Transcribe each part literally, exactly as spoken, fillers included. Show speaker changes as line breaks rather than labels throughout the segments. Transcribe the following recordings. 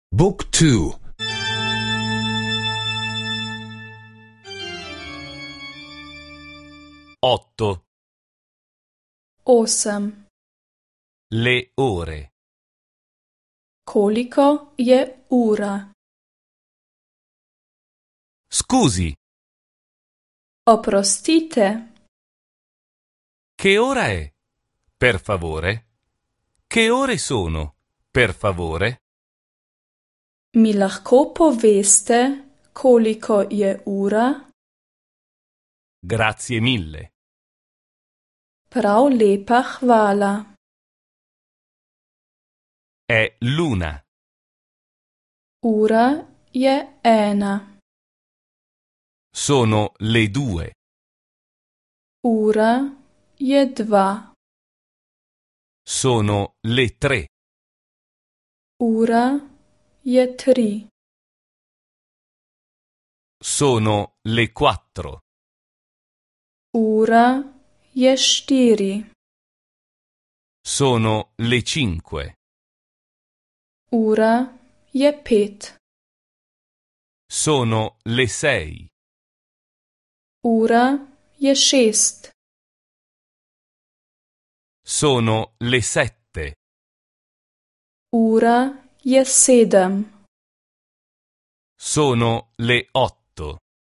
Book two.
Otto.
Osem.
Le ore.
Koliko je ura?
Scusi,
Oprostite,
che ora è? Per favore? Che ore sono? Per favore?
mi lahko poveste, koliko je ura?
Grazie mille.
Prav lepa hvala.
È l'una.
Ura je ena.
Sono le due.
Ura je dva.
Sono le tre.
Ura je tri.
Sono le quattro.
Ura je štiri.
Sono le cinque.
Ura je pet.
Sono le sei.
Ura je šest.
Sono le sette.
Ura je sedem.
Sono le otto.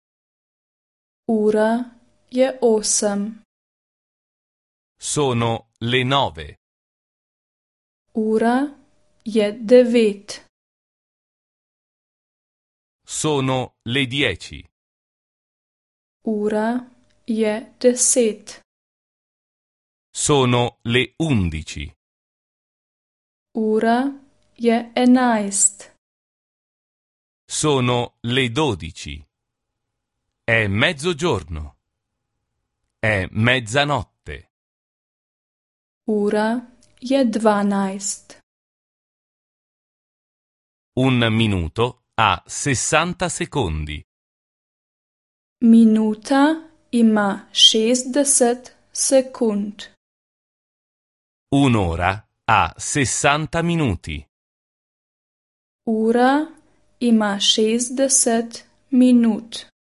Ura je osem.
Sono le nove.
Ura je devet.
Sono le dieci.
Ura je deset.
Sono le undici.
Ura je enajst.
Sono le dodici. È mezzogiorno. È mezzanotte.
Ura je dvanajst.
Un minuto ha sessanta secondi.
Minuta ima šestdeset sekund.
Un'ora ha sessanta minuti.
Ura ima šestdeset minut.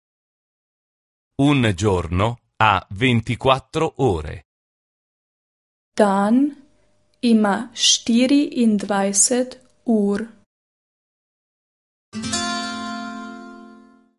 Un giorno ha ventiquattro ore.
Dan ima štiriindvajset ur.